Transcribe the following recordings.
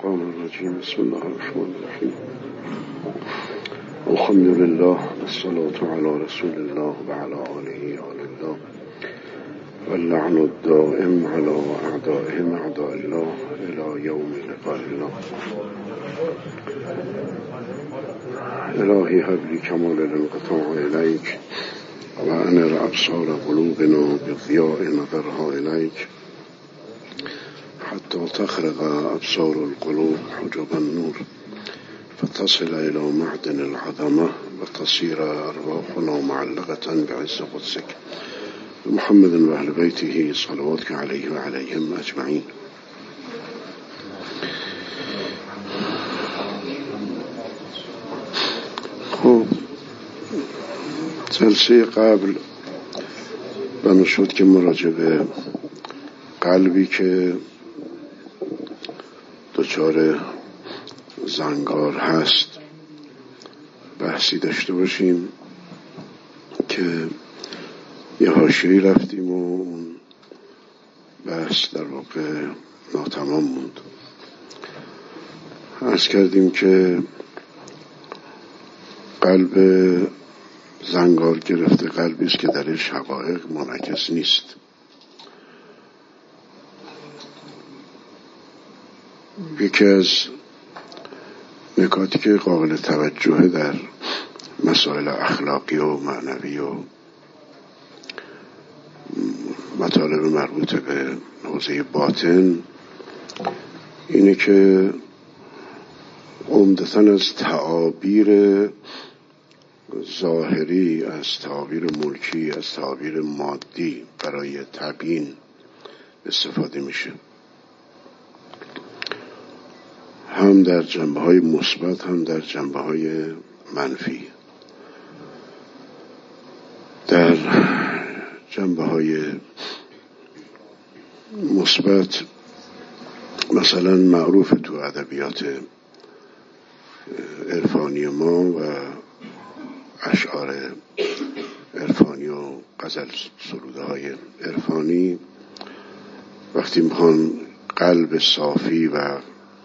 الشيطان الرجيم بسم الله الرحمن الرحيم الحمد لله والصلاة على رسول الله وعلى آله الله واللعن الدائم على أعدائهم أعداء الله إلى يوم لقاء الله. إلهي هب لي كمال الانقطاع إليك وأنر أبصار قلوبنا بضياء نظرها إليك حتى تخرق أبصار القلوب حجب النور فتصل إلى معدن العظمة وتصير أرواحنا معلقة بعز قدسك محمد وأهل بيته صلواتك عليه وعليهم أجمعين. خب جلسه قبل بنا شد که مراجعه به قلبی که دچار زنگار هست بحثی داشته باشیم که یه حاشیه‌ای رفتیم و اون بحث در واقع ناتمام موند. عرض کردیم که قلب زنگار گرفته قلبی است که درش حقایق منعکس نیست. یکی از نکاتی که قابل توجهه در مسائل اخلاقی و معنوی و مطالب مربوط به حوزه باطن اینه که عمدتاً از تعابیر ظاهری، از تعابیر ملکی، از تعابیر مادی برای تبیین استفاده میشه، هم در جنبه‌های مثبت هم در جنبه‌های منفی. در جنبه‌های مثبت مثلا معروف تو ادبیات عرفانی ما و اشعار عرفانی و غزل سروده‌های عرفانی وقتی میخوان قلب صافی و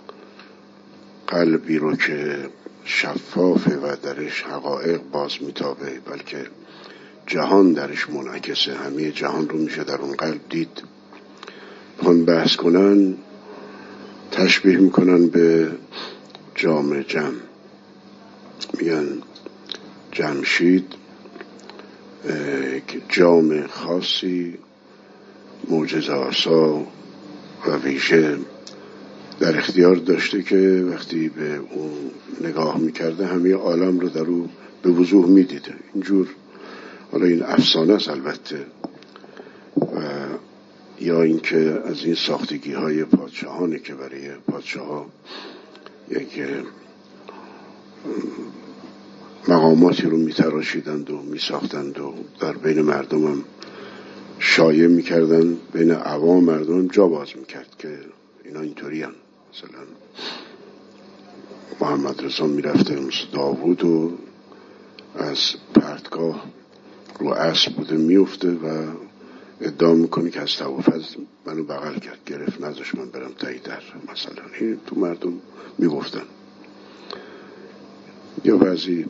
قلبی رو که شفافه و درش حقایق باز میتابه بلکه جهان درش منعکسه، همه جهان رو میشه در اون قلب دید، میخوان بحث کنن تشبیه میکنن به جام جم. میگن جمشید جام خاصی معجزه آسا و ویژه در اختیار داشته که وقتی به اون نگاه میکرده همه عالم رو در او به وضوح میدیده. اینجور حالا این افسانه است البته، و یا اینکه از این ساختگی های پادشاهانه که برای پادشاه ها یک مقاماتی رو میتراشیدند و میساختند و در بین مردم هم شایع میکردن، بین عوام مردم هم جا باز میکرد که اینا اینطوری هم. مثلا محمد رضا میرفته مثل داوود و از پرتگاه رو اسب بوده میفته و ادعا میکنه که از توافز منو بغل کرد، گرفت، نذاش من برم تایی در. مثلا این تو مردم میگفتن. یا بعضی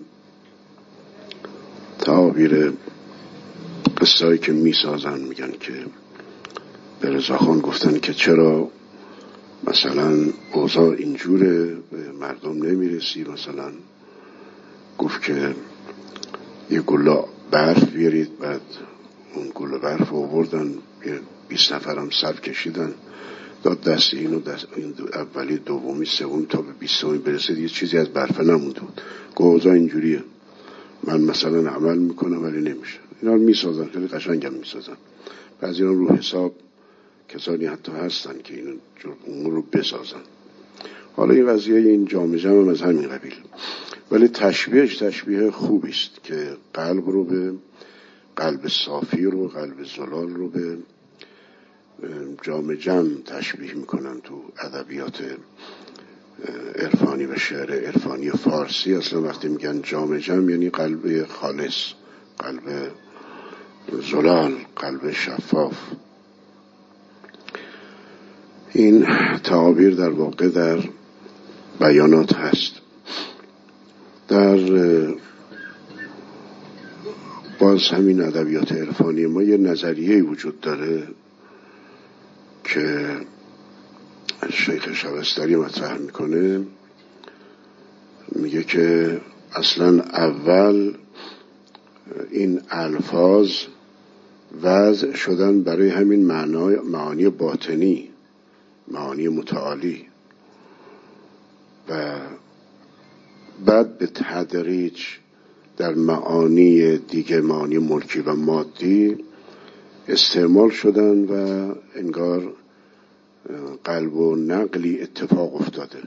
تعابیر قصه‌ای که میسازن میگن که به رضاخان گفتن که چرا مثلا اوضاع اینجوره به مردم نمیرسی، مثلا گفت که یه گله برف بیارید، بعد اون گله برف آوردن، یه 20 نفرم سر کشیدن، داد دست اینو دست این اولی دومی سوم تا به 20 برسه دیگه چیزی از برف نمونده بود. اوضاع اینجوریه، من مثلا عمل میکنم ولی نمیشه. اینا رو میسازن، خیلی قشنگم میسازن. بعضی اینا رو حساب کسانی حتی هستن که اینو اون رو بسازن. حالا این قضیه این جام جم هم از همین قبیل، ولی تشبیهش تشبیه خوبی است که قلب رو به قلب صافی رو، قلب زلال رو به جام جم تشبیه میکنن. تو ادبیات عرفانی و شعر عرفانی فارسی اصلا وقتی میگن جام جم یعنی قلب خالص، قلب زلال، قلب شفاف. این تعابیر در واقع در بیانات هست. در باز همین ادبیات عرفانی ما یه نظریه وجود داره که شیخ شبستری مطرح میکنه، میگه که اصلا اول این الفاظ وضع شدن برای همین معانی باطنی، معانی متعالی، و بعد به تدریج در معانی دیگه، معانی ملکی و مادی استعمال شدن و انگار قلب و نقلی اتفاق افتاده.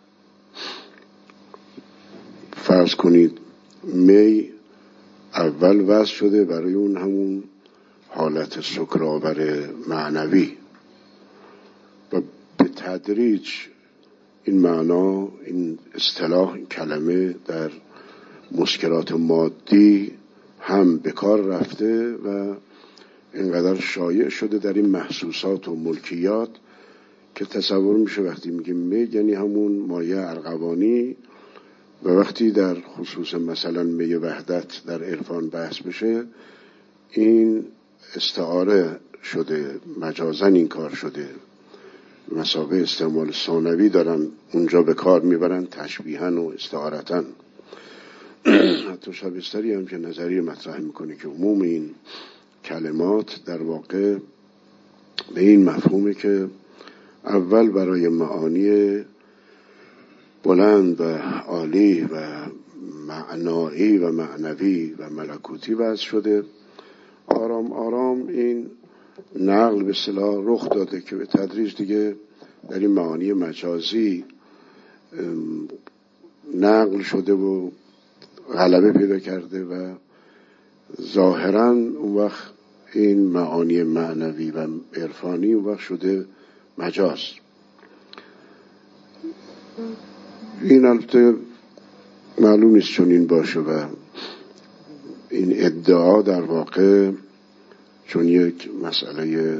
فرض کنید می اول وضع شده برای اون همون حالت سکرآور معنوی و به تدریج این معنا، این اصطلاح، این کلمه در مسکرات مادی هم به کار رفته و اینقدر شایع شده در این محسوسات و ملکیات که تصور میشه وقتی میگیم می یعنی همون مایه ارغوانی، و وقتی در خصوص مثلا می وحدت در عرفان بحث بشه این استعاره شده، مجازن این کار شده، مثابه استعمال ثانوی دارن اونجا به کار میبرن، تشبیهاً و استعارتاً. حتی شبستری هم که نظریه مطرح میکنه که عموم این کلمات در واقع به این مفهومه که اول برای معانی بلند و عالی و معنایی و معنوی و ملکوتی وضع شده، آرام آرام این نقل به اصطلاح رخ داده که به تدریج دیگه در این معانی مجازی نقل شده و غلبه پیدا کرده و ظاهراً اون وقت این معانی معنوی و عرفانی اون وقت شده مجاز. این البته معلوم نیست چون این باشه و این ادعا در واقع چون یک مسئله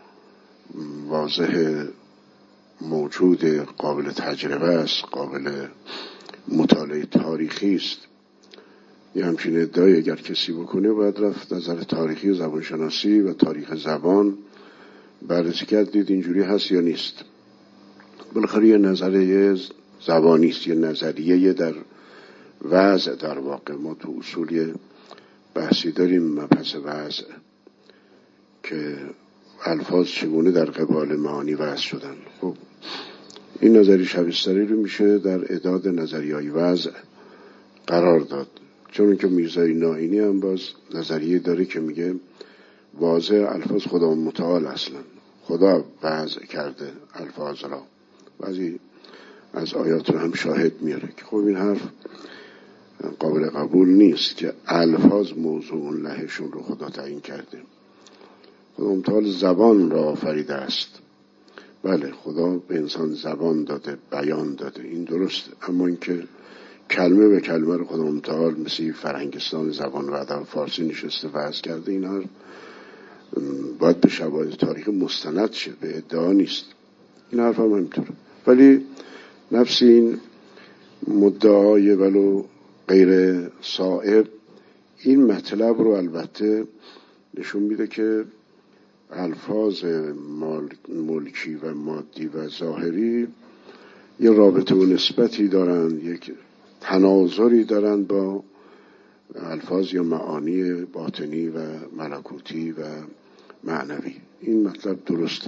واضح موجود قابل تجربه است، قابل مطالعه تاریخی است، یه همچین ادعای اگر کسی بکنه باید رفت نظر تاریخی و زبانشناسی و تاریخ زبان بررسی کرد، دید اینجوری هست یا نیست. بالاخره یه نظریه زبانی است، یه نظریه در وضع. در واقع ما تو اصول بحثی داریم مبحث وضع که الفاظ چگونه در قبال معانی وضع شدن. خب این نظریه شبستری رو میشه در اعداد نظریه‌های وضع قرار داد، چون که میرزای نائینی هم باز نظریه داره که میگه واضع الفاظ خدا متعال، اصلا خدا وضع کرده الفاظ را. بعضی از آیات رو هم شاهد میاره که خب این حرف قابل قبول نیست که الفاظ موضوع لهشون رو خدا تعیین کرده. خدا متعال زبان را آفریده است. بله خدا به انسان زبان داده، بیان داده، این درسته، اما اینکه کلمه به کلمه رو خدا متعال مثل فرهنگستان زبان و ادب فارسی نشسته وضع کرده، این حرف باید به شواهد تاریخی مستند شه، به ادعا نیست. این حرف هم همینطوره. ولی نفس این مدعای ولو غیر صائب این مطلب رو البته نشون میده که الفاظ ملکی و مادی و ظاهری یه رابطه و نسبتی دارن، یک تناظری دارن با الفاظ یا معانی باطنی و ملکوتی و معنوی. این مطلب درسته.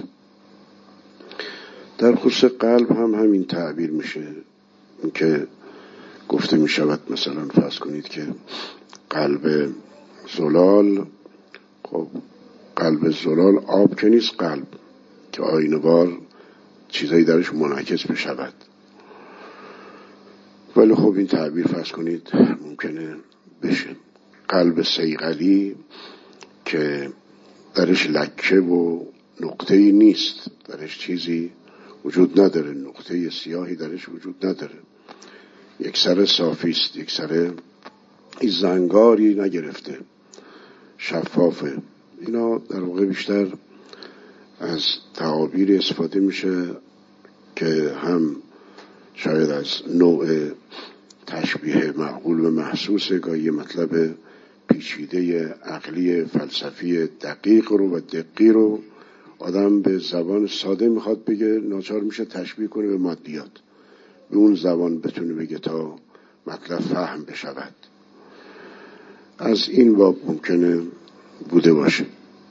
در خصوص قلب هم همین تعبیر میشه که گفته میشود مثلا فرض کنید که قلب زلال، خب قلب زلال آب که نیست، قلب که آینه‌وار چیزایی درش منعکس بشود، ولی خب این تعبیر فرض کنید ممکنه بشه. قلب صیقلی که درش لکه و نقطه‌ای نیست، درش چیزی وجود نداره، نقطه سیاهی درش وجود نداره، یک سر صافی است، یک سر زنگاری نگرفته، شفافه. اینا در واقع بیشتر از تعابیر استفاده میشه که هم شاید از نوع تشبیه معقول و محسوس، گاهی مطلب پیچیده عقلی فلسفی دقیق رو و دقیق رو آدم به زبان ساده میخواد بگه، ناچار میشه تشبیه کنه به مادیات، به اون زبان بتونه بگه تا مطلب فهم بشود. از این باب ممکنه بوده باشه.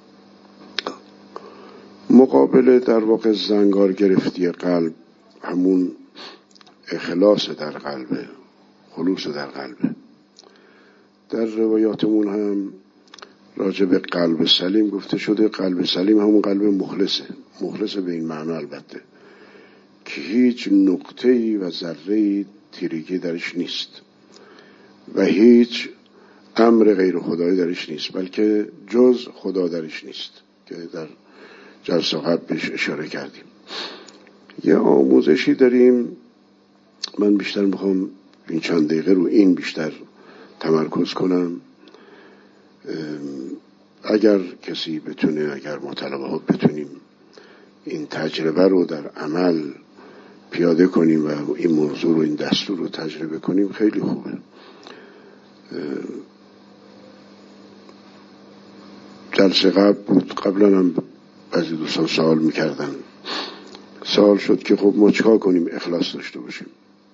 مقابل در واقع زنگار گرفتی قلب همون اخلاص در قلبه، خلوص در قلبه. در روایاتمون هم راجع به قلب سلیم گفته شده. قلب سلیم همون قلب مخلصه به این معنی البته که هیچ نقطه‌ای و ذره‌ای تیریگی درش نیست و هیچ امر غیر خدایی درش نیست، بلکه جز خدا درش نیست که در جلسه قبل بهش اشاره کردیم. یه آموزشی داریم، من بیشتر میخوام این چند دقیقه رو این بیشتر تمرکز کنم. اگر کسی بتونه، اگر ما طلبه ها بتونیم این تجربه رو در عمل پیاده کنیم و این موضوع رو، این دستور رو تجربه کنیم، خیلی خوبه. جلسه قبل بود، قبلا هم بعضی دوستان سوال میکردن، سوال شد که خب ما چیکار کنیم اخلاص داشته باشیم.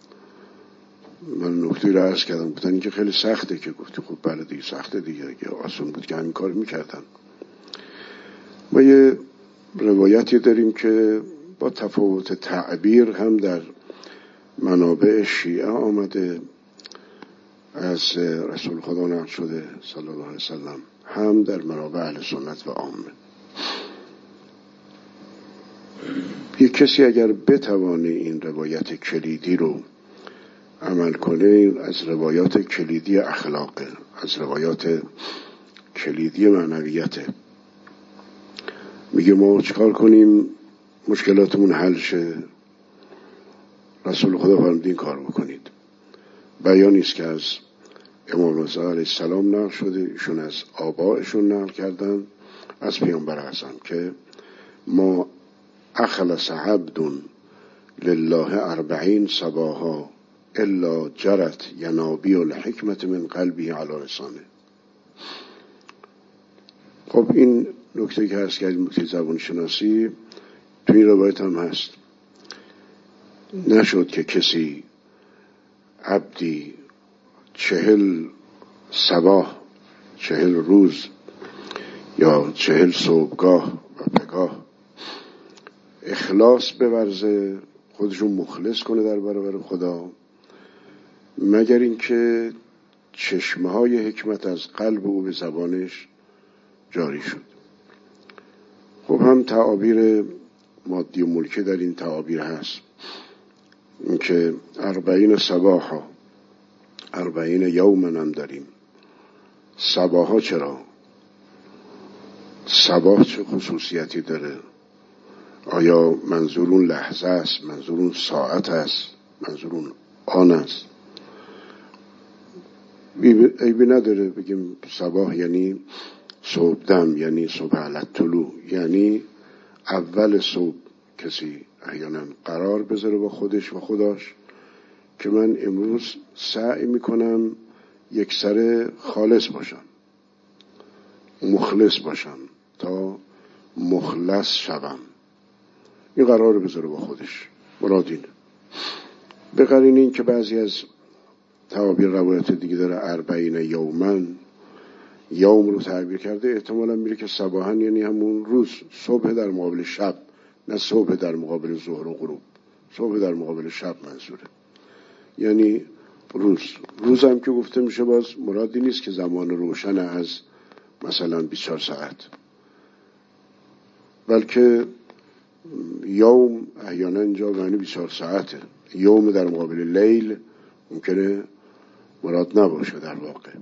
من نکته رو عرض کردم، گفتن این که خیلی سخته، که گفتی خب بله دیگه سخته دیگه، اگه آسان بود که همین کار میکردن. ما یه روایتی داریم که با تفاوت تعبیر هم در منابع شیعه آمده، از رسول خدا نقل شده صلی الله علیه وسلم، هم در منابع اهل سنت و عامه. یک کسی اگر بتوانه این روایت کلیدی رو عمل کنه، از روایات کلیدی اخلاقه، از روایات کلیدی معنویته. میگه ما چیکار کنیم مشکلاتمون حل شه؟ رسول خدا فرمود این کار بکنید. بیانی است که از امام رضا علیه السلام نقل شده، ایشون از آبائشون نقل کردن از پیامبر اعظم که ما اخلص عبد لله 40 صباحا الا جرت ینابیع الحکمت من قلبه علی لسانه. خب این نکته که هست که نکته زبان شناسی تو این روایت هم هست. نشد که کسی عبدی 40 صباح، 40 روز یا 40 صبحگاه و پگاه اخلاص بورزه، خودشون مخلص کنه در برابر خدا، مگر اینکه چشمه های حکمت از قلب او به زبانش جاری شد. خب هم تعابیر مادی و ملکی در این تعابیر هست، اینکه 40 صباحا، 40 یومن هم داریم. صباحا چرا؟ صباح چه خصوصیتی داره؟ آیا منظور اون لحظه است؟ منظور اون ساعت است؟ منظور اون آن است؟ عیبی نداره بگیم صباح یعنی صبح دم، یعنی صبح علی طلوع، یعنی اول صبح کسی احیانا قرار بذاره با خودش و خداش که من امروز سعی میکنم یک سر خالص باشم، مخلص باشم تا مخلص شوم. این قرار بذاره با خودش، مراد اینه. به قرین این که بعضی از تعابیر روایت دیگه داره 40 یومن، یوم رو تعبیر کرده، احتمالا میره که صباحا یعنی همون روز، صبح در مقابل شب، نه صبح در مقابل ظهر و غروب، صبح در مقابل شب منظوره، یعنی روز هم که گفته میشه باز مرادی نیست که زمان روشن از مثلا 24 ساعت، بلکه یوم احیانا اینجا معنی 24 ساعته. یوم در مقابل لیل ممکنه مراد نباشه در واقع.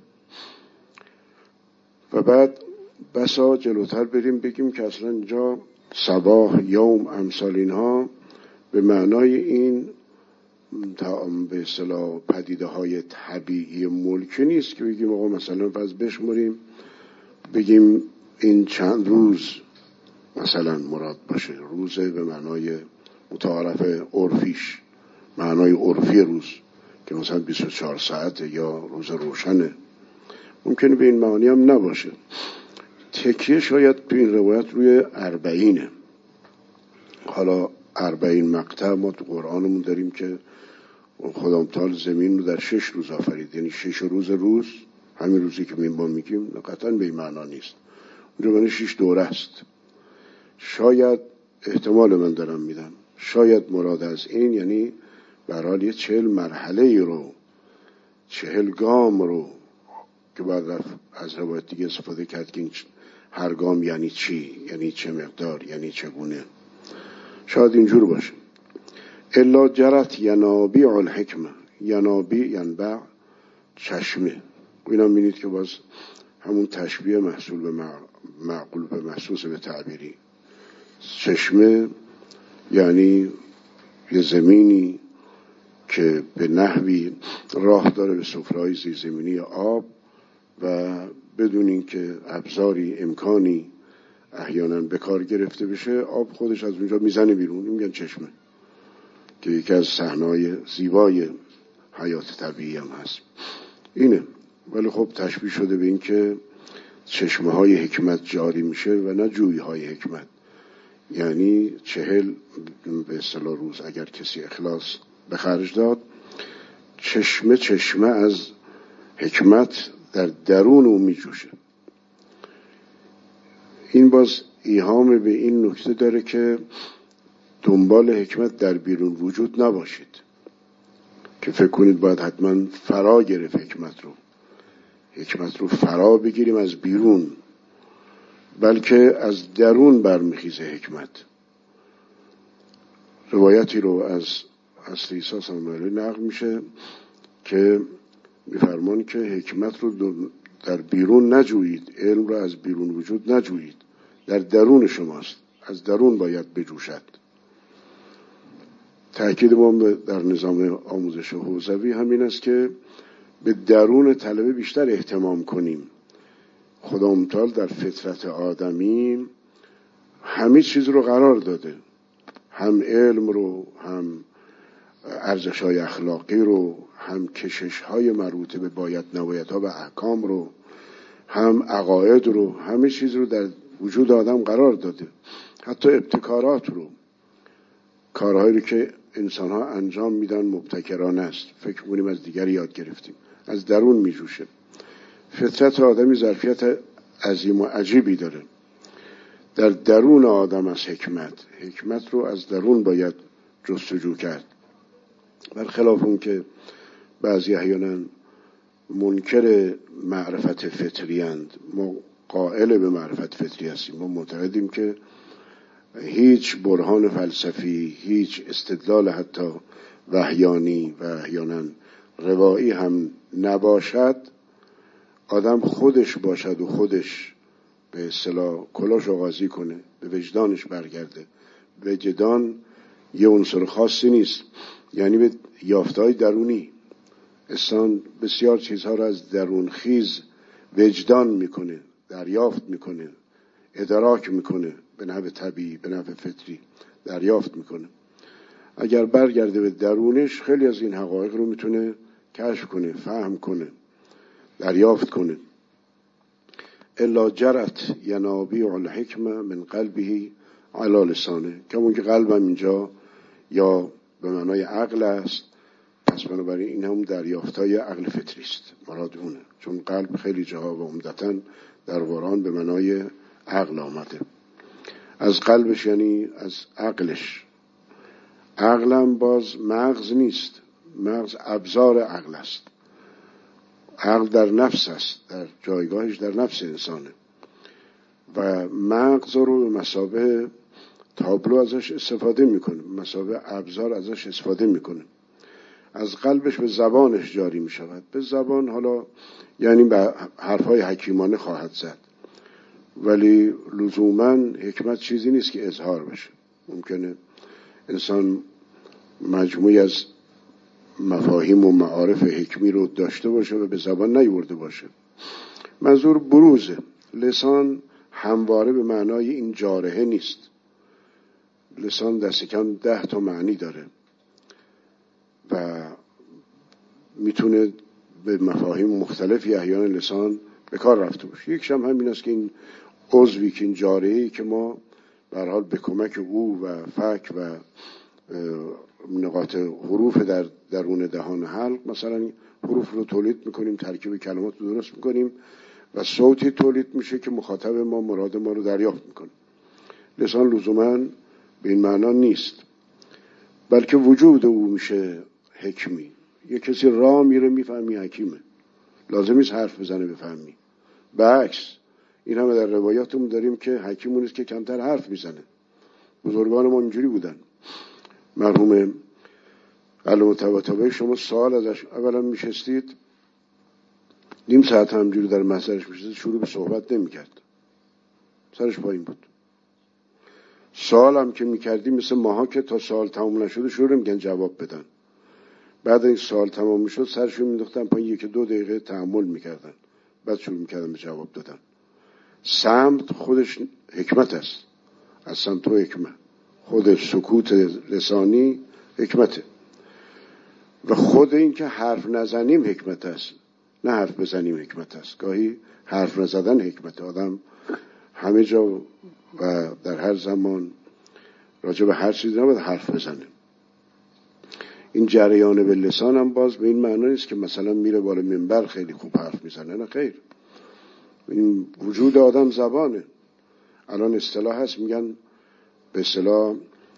و بعد بسا جلوتر بریم بگیم که اصلا اینجا صباح، یوم، امثال اینها به معنای این به اصطلاح پدیده های طبیعی ملکی نیست که بگیم آقا مثلا فرض بشمریم بگیم این چند روز مثلا مراد باشه. روزه به معنای متعارف عرفیش معنای عرفی روز که مثلا 24 ساعته یا روز روشنه، ممکنه به این معانی هم نباشه. تکیه شاید تو این روایت روی 40. حالا 40 مقطع ما تو قرآنمون داریم که خدا متعال زمین رو در 6 روز آفرید، یعنی 6 روز همین روزی که ما میگیم قطعا به این معنا نیست، اونجا معنی 6 دوره است. شاید احتمال من دارم میدم، شاید مراد از این یعنی برحال یه 40 مرحله رو، 40 گام رو که بعد رفت از روایت دیگه استفاده کرد که هر گام یعنی چی، یعنی چه مقدار، یعنی چگونه. شاید اینجور باشه. الا جرت ینابیع الحکمه، ینابیع ینبع چشمه. اینا می‌بینید که باز همون تشبیه محصول به معقول به محسوس به تعبیری. چشمه یعنی یه زمینی که به نحوی راه داره به سفره‌های زیرزمینی آب و بدون اینکه ابزاری امکانی احیانا به کار گرفته بشه، آب خودش از اونجا میزنه بیرون. این میگن چشمه، که یکی از صحنه‌های زیبای حیات طبیعی هم هست. اینه. ولی خب تشبیه شده به این که چشمه‌های حکمت جاری میشه و نه جوی‌های حکمت. یعنی 40 به اصطلاح روز اگر کسی اخلاص به خرج داد، چشمه از حکمت در درون او میجوشه. این باز ایهام به این نکته داره که دنبال حکمت در بیرون وجود نباشید که فکر کنید باید حتما فرا گرفت حکمت رو فرا بگیریم از بیرون، بلکه از درون برمیخیزه حکمت. روایتی رو از حضرت عیسی سلام علیه نقل میشه که میفرمان که حکمت رو در بیرون نجویید، علم رو از بیرون وجود نجویید، در درون شماست، از درون باید بجوشد. تأکید ما در نظام آموزش حوزوی همین است که به درون طلبه بیشتر اهتمام کنیم. خدا متعال در فطرت آدمی همه چیز رو قرار داده، هم علم رو، هم ارزش‌های اخلاقی رو، هم کشش‌های مربوط به باید نبایدها و احکام رو، هم عقاید رو، همه چیز رو در وجود آدم قرار داده. حتی ابتکارات رو، کارهایی رو که انسان‌ها انجام میدن مبتکرانه است، فکر می‌کنیم از دیگری یاد گرفتیم، از درون میجوشه. فطرت آدمی ظرفیت عظیم و عجیبی داره. در درون آدم از حکمت رو از درون باید جستجو کرد. برخلاف اون که بعضی احیانا منکر معرفت فطری اند، ما قائل به معرفت فطری هستیم، ما معتقدیم که هیچ برهان فلسفی، هیچ استدلال حتی وحیانی و احیانا روایی هم نباشد، آدم خودش باشد و خودش به اصطلاح کلاش آغازی کنه، به وجدانش برگرده. وجدان یه عنصر خاصی نیست، یعنی به یافته‌های درونی. انسان بسیار چیزها را از درون خیز وجدان میکنه، دریافت میکنه، ادراک میکنه، به نحو طبیعی، به نحو فطری دریافت میکنه. اگر برگرده به درونش، خیلی از این حقایق رو میتونه کشف کنه، فهم کنه، دریافت کنه. الا جرت ینابیع الحکمه من قلبه علی لسانه. کمون که قلبم اینجا یا به معنای عقل است، پس بنابراین این هم دریافتای عقل فطری است، مراد اونه. چون قلب خیلی جاها و عمدتاً در قرآن به معنای عقل آمده. از قلبش یعنی از عقلش. عقلم باز مغز نیست، مغز ابزار عقل است. عقل در نفس است، در جایگاهش در نفس انسانه و مغز رو به مثابه تابلو ازش استفاده میکنه، به مثابه ابزار ازش استفاده میکنه. از قلبش به زبانش جاری میشود. به زبان حالا یعنی به حرفهای حکیمانه خواهد زد، ولی لزوماً حکمت چیزی نیست که اظهار بشه. ممکنه انسان مجموعی از مفاهیم و معارف حکمی رو داشته باشه و به زبان نیورده باشه. منظور بروزه. لسان همواره به معنای این جارحه نیست. لسان دست کم 10 تا معنی داره. و میتونه به مفاهیم مختلفی احیانا لسان به کار رفته باشه. یکیش هم همین است که این عضوی که این جارحه‌ای که ما به هر حال به کمک او و فک و نقاط حروف در درون دهان حلق مثلا حروف رو تولید میکنیم، ترکیب کلمات رو درست میکنیم و صوتی تولید میشه که مخاطب ما مراد ما رو دریافت میکنه. لسان لزوما به این معنا نیست، بلکه وجود او میشه حکمی. یه کسی راه میره میفهمی حکیمه، لازم نیست حرف بزنه بفهمی. برعکس این همه در روایاتمون داریم که حکیم اونیست که کمتر حرف میزنه. بزرگان ما اینجوری بودن. مرحوم علامه طباطبایی شما سوال ازش اولا میشستید نیم ساعت همجوری در محضرش میشستید، شروع به صحبت نمیکرد، سرش پایین بود. سوال هم که میکردیم مثل ماها که تا سوال تموم نشده شروع نمیگن جواب بدن. بعد این سوال تمام میشد سرشون مینداختن پایین، 1-2 دقیقه تأمل میکردن، بعد شروع میکردن به جواب دادن. صمت خودش حکمت است، اصلا تو حکمت، خود سکوت لسانی حکمته و خود این که حرف نزنیم حکمت است، نه حرف بزنیم حکمت است. گاهی حرف نزدن حکمت. آدم همه جا و در هر زمان راجع به هر چیزی نباید حرف بزنه. این جریان به لسان هم باز به این معنی نیست که مثلا میره بالا منبر خیلی خوب حرف میزنه، نه خیر. این وجود آدم زبانه. الان اصطلاح هست میگن به اصطلاح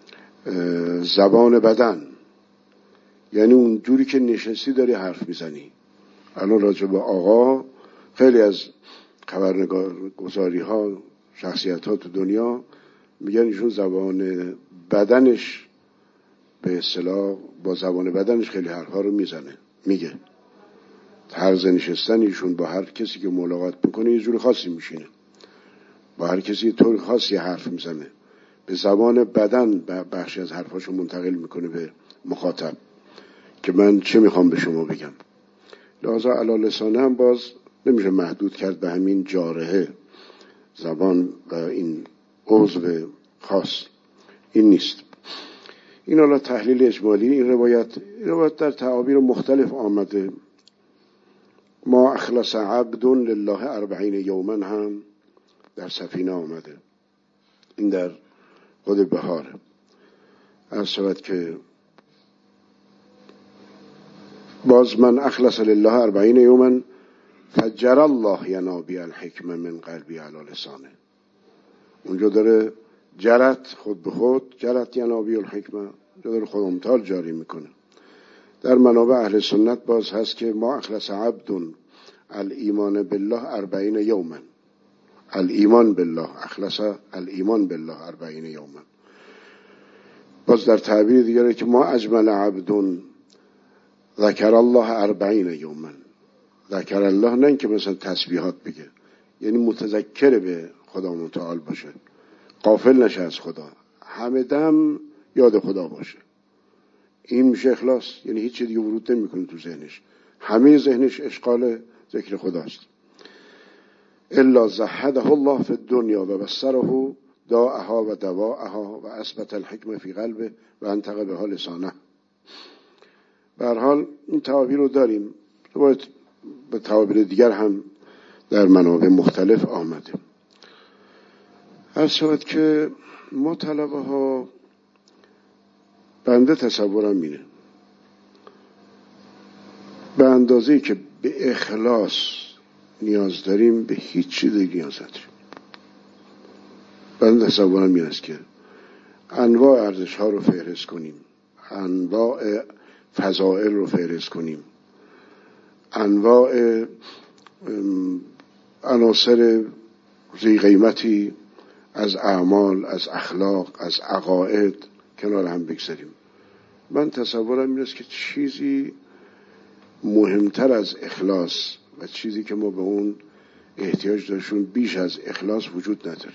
زبان بدن، یعنی اون جوری که نشستی داری حرف میزنی. الان راجع به آقا خیلی از خبرگزاری ها، شخصیت ها تو دنیا میگن ایشون زبان بدنش به اصطلاح با زبان بدنش خیلی حرفا رو میزنه، میگه. طرز نشستن ایشون با هر کسی که ملاقات میکنه یه جور خاصی میشینه، با هر کسی یه طور خاصی حرف میزنه، به زبان بدن بخشی از حرفاشو منتقل میکنه به مخاطب که من چه میخوام به شما بگم. لحاظا علی لسانه هم باز نمیشه محدود کرد به همین جارحه زبان و این عضو خاص. این نیست. این حالا تحلیل اجمالی. این روایت در تعابیر مختلف آمده. ما اخلص عبد لله 40 یوما هم در سفینه آمده. این در خود بهاره. عرض شود که باز من اخلص لله 40 یوما فجر الله ینابی الحکمه من قلبی علی لسانه. اونجا داره جرت خود به خود، جرت ینابی الحکمه، داره خود امتال جاری میکنه. در منابع اهل سنت باز هست که ما اخلص عبد الایمان بالله 40 یوما. الایمان بالله، اخلص الایمان بالله 40 یوما. باز در تعبیر دیگره که ما اجمل عبد ذکر الله 40 یوما. ذکر الله نه اینکه مثلا تسبیحات بگه، یعنی متذکر به خدا متعال باشه، غافل نشه از خدا، همه دم یاد خدا باشه. این میشه اخلاص. یعنی هیچ چیز دیگه ورود نمیکنه تو ذهنش، همه ذهنش اشغال ذکر خداست. الا زهده الله فی الدنیا و بصره داءها و دواءها و اثبت الحکمه فی قلبه و انطق بها لسانه. به هر حال این تعابیر رو داریم. باید به تعابیر دیگر هم در منابع مختلف آمده. هر شود که ما طلبه ها، بنده تصورم اینه، به اندازه‌ای که به اخلاص نیاز داریم به هیچ چیز نیاز نداریم. بنده تصورم این است که انواع ارزش ها رو فهرست کنیم، انواع فضائل رو فهرست کنیم، انواع عناصر ذی قیمتی از اعمال، از اخلاق، از عقاید کنار هم بگذاریم. من تصورم این است که چیزی مهمتر از اخلاص و چیزی که ما به اون احتیاج داشتون بیش از اخلاص وجود نداره.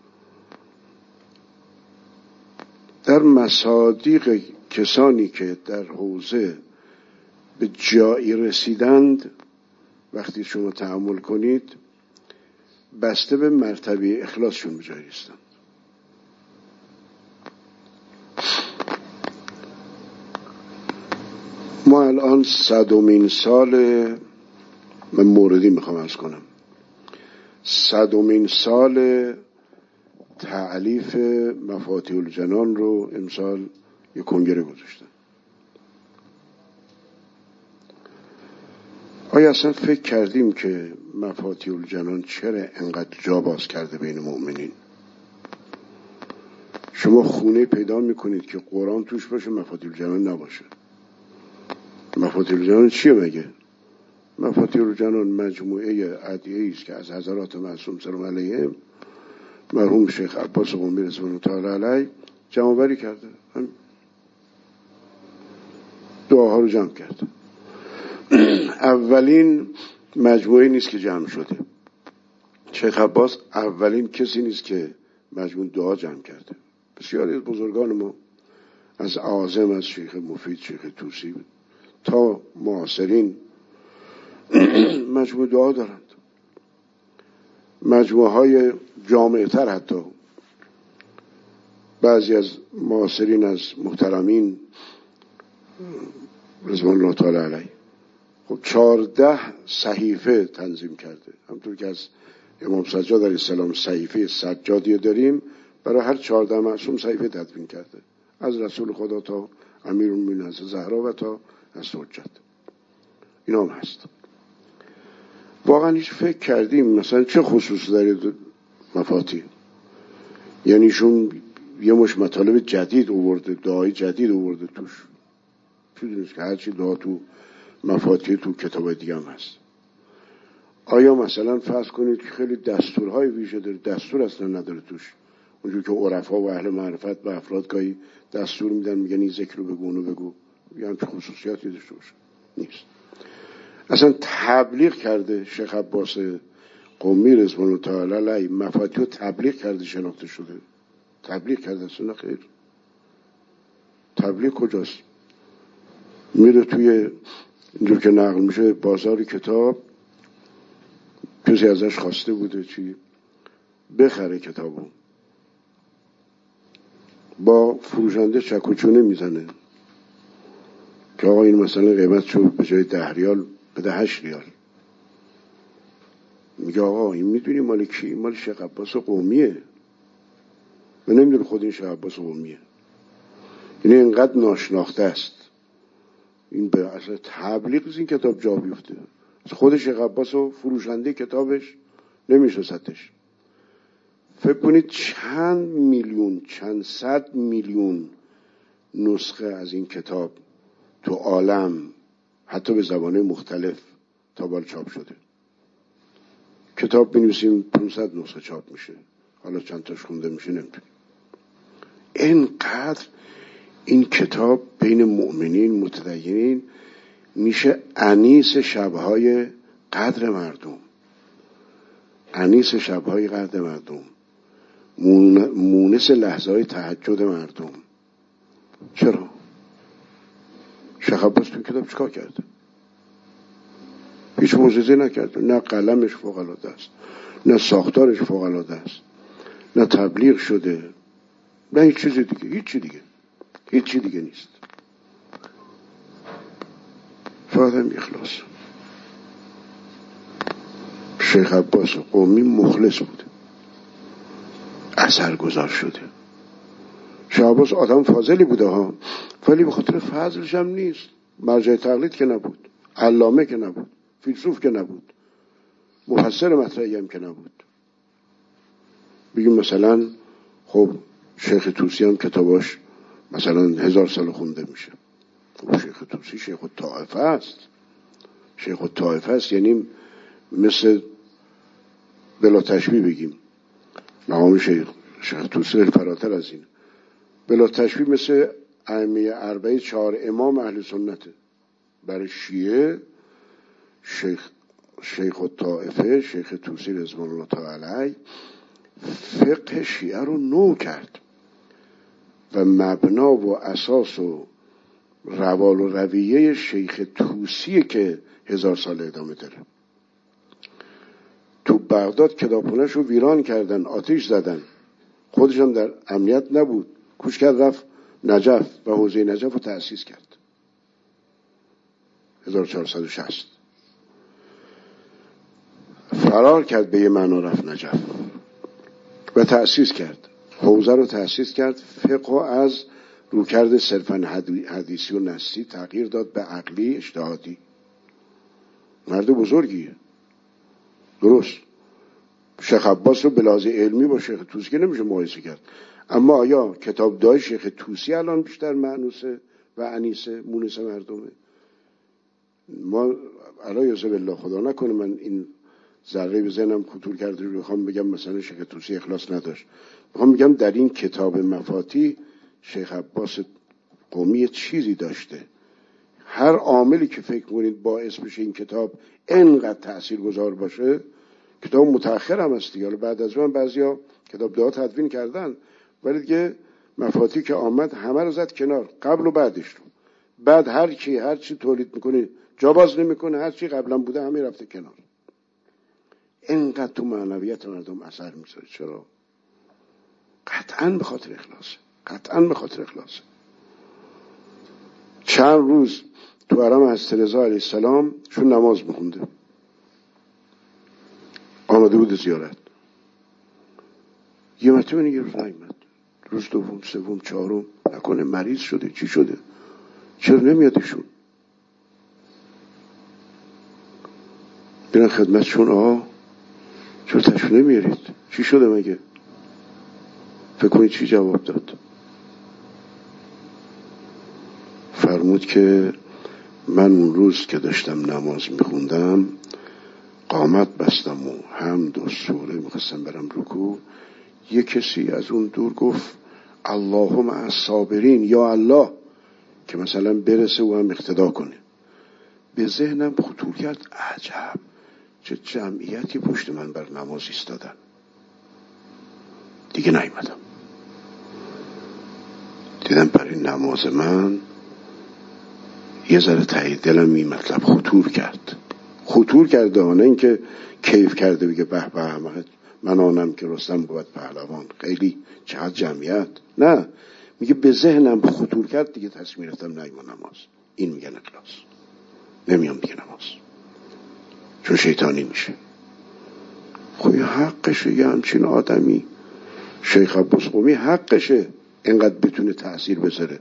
در مصادیق کسانی که در حوزه به جایی رسیدند وقتی شما تأمل کنید بسته به مرتبه اخلاصشون به جایی رسیدند. الان 100مین سال، من موردی میخوام عرض کنم، 100مین سال تألیف مفاتیح الجنان رو امسال یک کنگره گذاشتن. آیا اصلا فکر کردیم که مفاتیح الجنان چرا انقدر جا باز کرده بین مؤمنین؟ شما خونه پیدا میکنید که قرآن توش باشه مفاتیح الجنان نباشه. مفاتیح الجنان چیه مگه؟ مفاتیح الجنان مجموعه ادعیه است که از حضرات معصوم سلام علیهم مرحوم شیخ عباس قمی رضوان الله تعالی علیه جمع بری کرده، دعاها رو جمع کرده. اولین مجموعه نیست که جمع شده. شیخ عباس اولین کسی نیست که مجموعه دعا جمع کرده. بسیاری از بزرگان ما از اعاظم، از شیخ مفید، شیخ طوسی تا معاصرین مجموعه دعا دارند. مجموعه های جامعه تر، حتی بعضی از معاصرین از محترمین رضوان الله تعالی علیه خب 14 صحیفه تنظیم کرده. همطور که از امام سجاد علیه السلام صحیفه سجادی داریم، برای هر 14 معصوم صحیفه تدوین کرده، از رسول خدا تا امیرالمومنین از زهرا و تا از حجت. اینا هم هست. واقعا هیچ فکر کردیم مثلا چه خصوص داره مفاتیح؟ یعنی ایشون یه مش مطالب جدید آورده، دعای جدید آورده توش. چیزی که هرچی دعا تو مفاتیح تو کتاب دیگه هم هست. آیا مثلا فرض کنید که خیلی دستورهای ویژه داره؟ دستور اصلا نداره توش. اونجور که عرفا و اهل معرفت به افراد گاهی دستور میدن، میگن این ذکر رو بگو، اونو بگو، یا همچه خصوصیاتی داشته باشه. نیست. اصلا تبلیغ کرده شیخ عباس قمی رضوان الله تعالی علیه، مفاتیح تبلیغ کرده، شناخته شده. تبلیغ کرده اصلا خیر. تبلیغ کجاست؟ میره توی اینجور که نقل میشه بازار کتاب، کسی ازش خواسته بوده چی بخره کتابو، با فروشنده چک و چونه میزنه که آقا این مثلا قیمت شو به جای 10 ریال بده 8 ریال. میگه آقا این میدونی مال کی؟ مال شیخ عباس قمیه. و نمیدونه خود این شیخ عباس قمیه. یعنی اینقدر ناشناخته است. این به اصلا تبلیغ از این کتاب جا بیفته. خود شیخ عباس و فروشنده کتابش نمیشناستش. فکر کنید چند میلیون، چند صد میلیون نسخه از این کتاب تو عالم حتی به زبانه مختلف تا بال چاپ شده. کتاب بنویسیم 500 نسخه چاپ میشه، حالا چند تاش خونده میشه نمیدونیم. اینقدر این کتاب بین مؤمنین متدینین میشه انیس شبهای قدر مردم، انیس شبهای قدر مردم، مونس لحظه های تهجد مردم. چرا؟ شیخ عباس تو کتاب چیکار کرده؟ هیچ معجزه نکرده. نه قلمش فوق العاده است، نه ساختارش فوق العاده است، نه تبلیغ شده، نه هیچ چیز دیگه. هیچ چیز دیگه نیست. فقط هم اخلاص. شیخ عباس قمی مخلص بوده، اثرگذار شده. شیخ عباس آدم فاضلی بوده ها، ولی به خاطر فضلش هم نیست. مرجع تقلید که نبود، علامه که نبود، فیلسوف که نبود، مفسر مطرحی هم که نبود. بگیم مثلا خب شیخ طوسی هم کتاباش مثلا 1000 سال خونده میشه. خب شیخ طوسی شیخ الطائفه است. شیخ الطائفه است، یعنی مثل بلا تشبیه بگیم مقام شیخ طوسی فراتر از این. بلا تشبیه مثل ائمه اربعه 4 امام اهل سنته. برای شیعه شیخ الطائفه شیخ طوسی رضوان الله تعالی علیه فقه شیعه رو نو کرد و مبنا و اساس و روال و رویه شیخ طوسیه که 1000 سال ادامه داره. تو بغداد کتابخونه‌اش رو ویران کردن، آتش زدن، خودش هم در امنیت نبود، کوچ کرد رفت نجف و حوزه نجف رو تأسیس کرد. 1460 فرار کرد به یمن و رفت نجف و تأسیس کرد حوزه رو تأسیس کرد. فقه از رویکرد صرفاً حدیثی و نصی تغییر داد به عقلی اجتهادی. مرد بزرگیه. درست شیخ عباس رو به لحاظ علمی با شیخ طوسی که نمیشه مقایسه کرد، اما آیا کتاب دای شیخ طوسی الان بیشتر مأنوسه و انیسه مونس مردمه؟ ما علیه بالله خدا نکنه من این ذره به ذهنم خطور کرده رو بخوام بگم مثلا شیخ طوسی اخلاص نداشت. میخوام بگم در این کتاب مفاتی شیخ عباس قمی چیزی داشته. هر عاملی که فکر کنید باعث بشه این کتاب اینقدر تاثیرگذار باشه، کتاب متأخر هم هست دیگه. بعد از من بعضیا کتاب دعا تدوین کردن، ولی دیگه مفاتی که آمد همه رو زد کنار، قبل و بعدش رو. بعد هر چی تولید میکنه جا باز نمیکنه، هر چی قبلا بوده همه رفته کنار. اینقدر تو معنویت مردم اثر میذاره. چرا؟ قطعاً به خاطر اخلاصه. قطعاً به خاطر اخلاصه. چند روز تو حرم حضرت رضا علیه السلام چون نماز میخونده آمده بود زیارت. یه مرتبه یه روز نیامد، روز دوم سوم چهارم، نکنه مریض شده چی شده، چرا نمیادشون؟ بیرن خدمتشون آقا چرا تشریف نمیارید، چی شده مگه؟ فکر کنید چی جواب داد؟ فرمود که من اون روز که داشتم نماز میخوندم قامت بستم و حمد و سوره میخواستم برم رکوع، یه کسی از اون دور گفت اللهم الصابرین، یا الله، که مثلا برسه و هم اقتدا کنه. به ذهنم خطور کرد عجب چه جمعیتی پشت من بر نماز ایستادن. دیگه نیومدم. دیدم برای نماز من یه ذره تایید دلم این مطلب خطور کرد نه اینکه کیف کرده بگه به به من آنم که رستم بود پهلوان، خیلی چقدر جمعیت. نه، میگه به ذهنم خطور کرد دیگه تصمیم گرفتم نمیام نماز. این میگن اخلاص. نمیام دیگه نماز چون شیطانی میشه. خب یه حقشه یه همچین آدمی، شیخ عباس قمی حقشه اینقدر بتونه تأثیر بذاره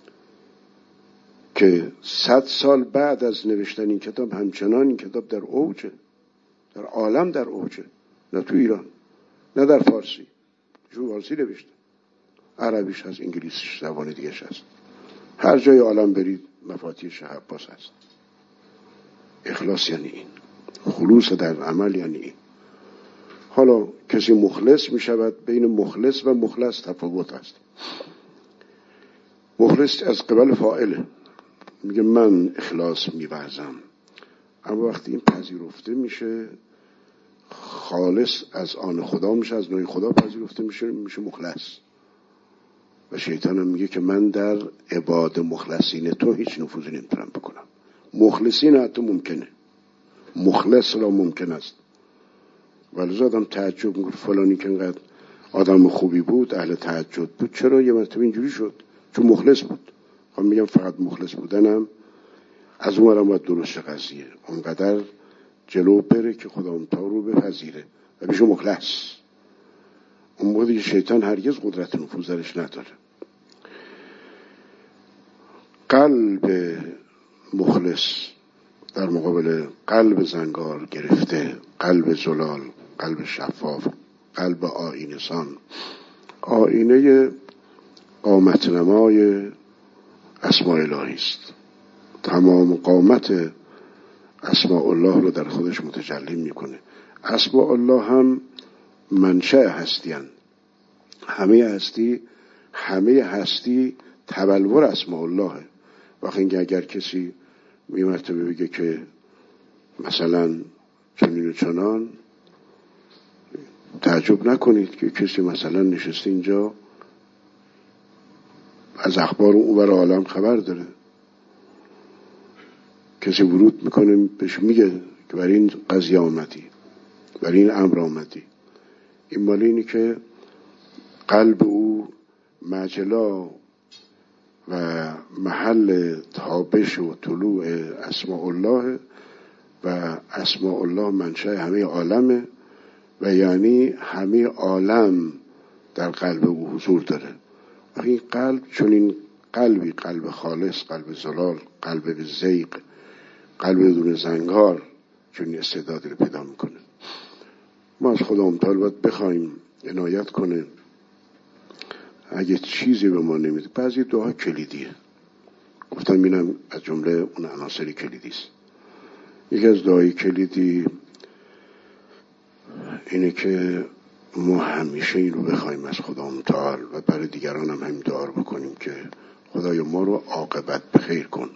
که 100 سال بعد از نوشتن این کتاب همچنان این کتاب در اوجه، در عالم در اوجه، نه تو ایران نه در فارسی. جو فارسی نوشته، عربیش هست، انگلیسیش، زبان دیگه‌ش هست. هر جای عالم برید مفاتیح شیخ عباس هست. اخلاص یعنی این، خلوص در عمل یعنی این. حالا کسی مخلص می شود، بین مخلص و مخلص تفاوت هست. مخلص از قبل فاعله، میگه من اخلاص می‌ورزم، اما وقتی این پذیرفته میشه خالص از آن خدا میشه، از نوع خدا پذیرفته میشه مخلص. و شیطان هم میگه که من در عباد مخلصین تو هیچ نفوذی نمیتونم بکنم. مخلصین حتی ممکنه، مخلص را ممکن است. ولی آدم تعجب میکنه فلانی که انقدر آدم خوبی بود، اهل تهجد بود، چرا یه مرتبه اینجوری شد؟ چون مخلص بود. خب میگم فقط مخلص بودنم از اونورم باید درست قضیه اونقدر جلو بره که خدا اون تا رو بپذیره و بشه مخلص. اون موقع دیگه شیطان هرگز قدرت نفوذ درش نداره. قلب مخلص در مقابل قلب زنگار گرفته، قلب زلال، قلب شفاف، قلب آینه سان، آینه قامت نمای اسماء الهی است. تمام قامت اسماء الله رو در خودش متجلی میکنه. اسماء الله هم منشأ هستی هستند. همه هستی تبلور اسماء اللهه. وقتی اگر کسی یه مرتبه بگه که مثلا چنین و چنان، تعجب نکنید که کسی مثلا نشسته اینجا از اخبار اون ور عالم خبر داره، کسی ورود میکنه بهش میگه که برای این قضیه آمدی، برای این امر آمدی. این مال اینی که قلب او مجلا و محل تابش و طلوع اسماء الله و اسماء الله منشأ همه عالمه و یعنی همه عالم در قلب او حضور داره. این قلب چون این قلبی، قلب خالص، قلب زلال، قلب زیغ، قلب بدون زنگار، چون این استعداد رو پیدا میکنه. ما از خدا متعال باید بخوایم عنایت کنه. اگه چیزی به ما نمیده، بعضی دعا کلیدیه، گفتم اینم از جمله اون عناصر کلیدی است. یکی از دعای کلیدی اینه که ما همیشه این رو بخوایم از خدا متعال و برای دیگران هم همین دعا رو بکنیم که خدایا ما رو عاقبت بخیر کن.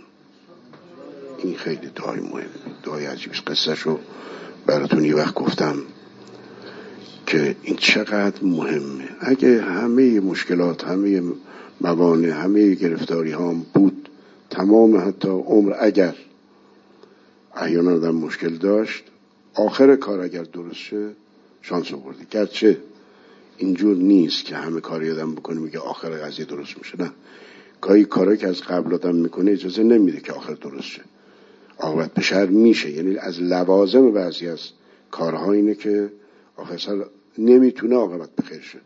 این خیلی دعای مهم، دعای عجیبیست. قصهش رو براتون یه وقت گفتم که این چقدر مهمه. اگه همه مشکلات، همه موانع، همه گرفتاری ها هم بود، تمام حتی عمر اگر احیانا آدم مشکل داشت، آخر کار اگر درست شه شانس آوردی. گرچه اینجور نیست که همه کاری آدم بکنه میگه آخر قضیه درست میشه، نه، گاهی کاری که از قبل آدم میکنه اجازه نمیده که آخر درست شه، عاقبت به شر میشه. یعنی از لوازم بعضی از کارها اینه که آخر سر نمیتونه عاقبت بخیر شه،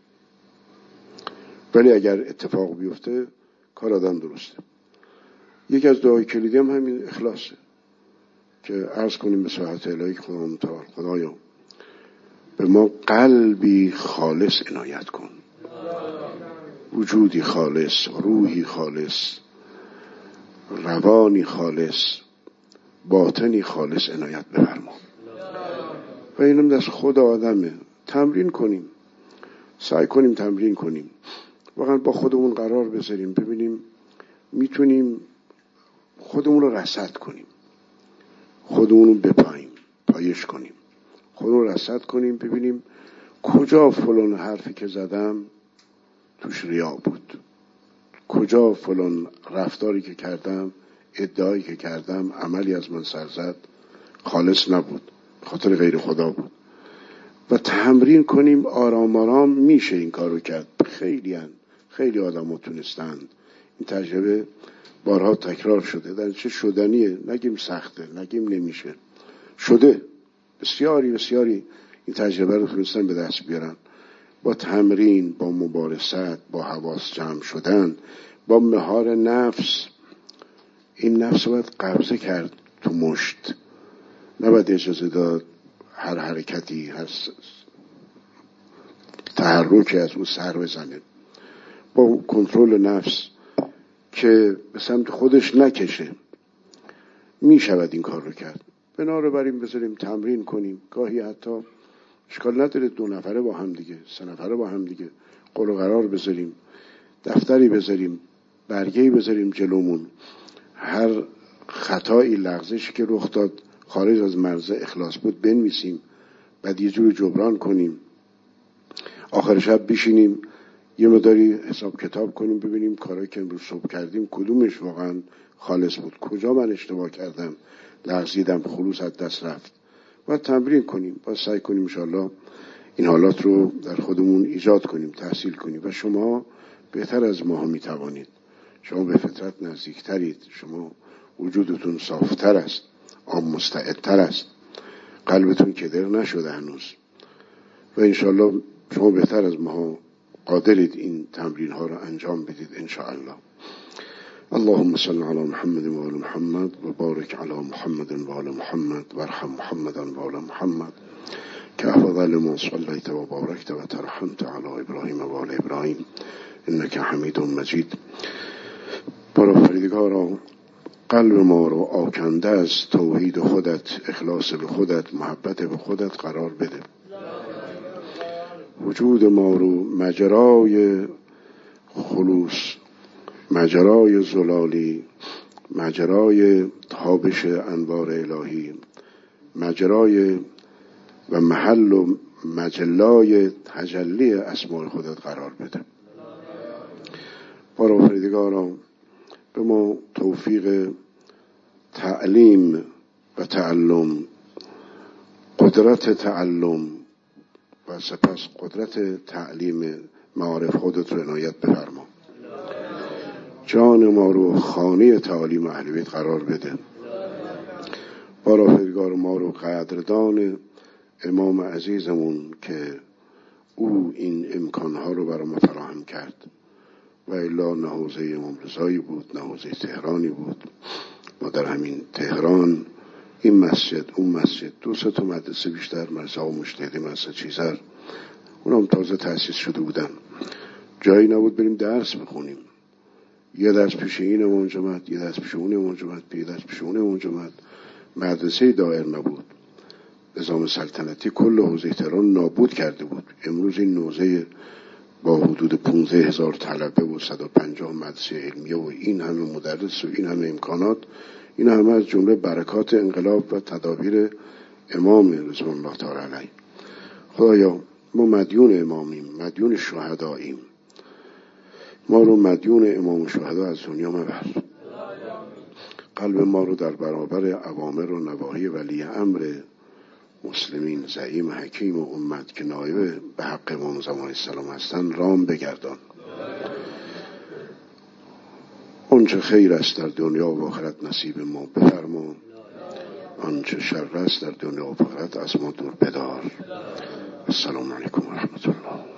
ولی اگر اتفاق بیفته کار آدم درسته. یکی از دعای کلیدی هم همین اخلاصه که عرض کنیم به صحت الهی که خدا متعال، خدایا به ما قلبی خالص عنایت کن، وجودی خالص، روحی خالص، روانی خالص، باطنی خالص عنایت بفرما. و اینم دست خود آدمه. تمرین کنیم، سعی کنیم تمرین کنیم، واقعا با خودمون قرار بذاریم، ببینیم میتونیم خودمون رو رصد کنیم، خودمون رو بپاییم، پایش کنیم، خودمون رو رصد کنیم، ببینیم کجا فلان حرفی که زدم توش ریا بود، کجا فلان رفتاری که کردم، ادعایی که کردم، عملی از من سر زد خالص نبود، خاطر غیر خدا بود. و تمرین کنیم. آرام آرام میشه این کارو کرد. خیلی آدم ها تونستند. این تجربه بارها تکرار شده، در چه شدنیه، نگیم سخته، نگیم نمیشه، شده. بسیاری این تجربه رو تونستن به دست بیارن با تمرین، با مبارزت، با حواس جمع شدن، با مهار نفس. این نفس باید قبضه کرد تو مشت، نباید اجازه داد هر حرکتی، هر تحرکی از او سر بزنه. با کنترل نفس که به سمت خودش نکشه می شود این کار رو کرد. بنا رو بریم بذاریم تمرین کنیم. گاهی حتی اشکال نداره 2 نفره با هم دیگه، 3 نفره با هم دیگه قول و قرار بذاریم، دفتری بذاریم، برگه‌ای بذاریم جلومون، هر خطایی، لغزشی که رخ داد خارج از مرز اخلاص بود بنویسیم، بعد یه جور جبران کنیم. آخر شب بشینیم یه مقداری حساب کتاب کنیم، ببینیم کارهایی که امروز صبح کردیم کدومش واقعا خالص بود، کجا من اشتباه کردم، لغزیدم، خلوص از دست رفت. باید تمرین کنیم، باید سعی کنیم انشاءالله این حالات رو در خودمون ایجاد کنیم، تحصیل کنیم. و شما بهتر از ما می توانید، شما به فطرت نزدیکترید، شما وجودتون صافتر است، مستعدتر است، قلبتون کدر نشده هنوز و انشاءالله شما بهتر از ما قادرید این تمرین ها رو انجام بدید انشاءالله. اللهم صل علی محمد و آل محمد و بارک علی محمد و آل محمد و ارحم محمد و آل محمد که افضل ما صلیت و بارکت و ترحمت علی ابراهیم و آل ابراهیم انک حمید مجید. پروردگارا قلب ما رو آکنده از توحید خودت، اخلاص به خودت، محبت به خودت قرار بده. وجود ما رو مجرای خلوص، مجرای زلالی، مجرای تابش انوار الهی، مجرای و محل و مجلای تجلی اسماء خودت قرار بده. پروردگارا به ما توفیق تعلیم و تعلم، قدرت تعلم و سپس قدرت تعلیم معارف خودت رو عنایت بفرما. جان ما رو خانه تعالیم اهل بیت قرار بده. بارآفریدگار ما رو قدردان امام عزیزمون که او این امکانها رو برای ما فراهم کرد و الا نه حوزه امام رضایی بود، نه حوزه تهرانی بود. ما در همین تهران این مسجد اون مسجد 2-3 تا مدرسه بیشتر، مدرسه آقا مجتهدی، مدرسه چیزر، اونم تازه تأسیس شده بودن، جایی نبود بریم درس بخونیم. یه درس پیش این امام جماعت، یه درس پیش اون امام جماعت، یه درس پیش اون امام جماعت. مدرسه دایر نبود. نظام سلطنتی کل حوزه تهران نابود کرده بود. امروز این حوزه با حدود 15,000 طلبه و 150 مدرسه علمیه و این همه مدرس و این همه امکانات، این همه از جمله برکات انقلاب و تدابیر امام رضوان الله تعالی علیه. خدایا ما مدیون امامیم، مدیون شهداییم، ما رو مدیون امام شهدا از دنیا مبر. قلب ما رو در برابر اوامر و نواهی ولی امر مسلمین، زعیم حکیم و امت که نایب به حق امام زمان السلام هستن رام بگردان. آنچه خیر است در دنیا و آخرت نصیب ما بفرما، آنچه شر است در دنیا و آخرت از ما دور بدار. السلام علیکم و رحمت الله.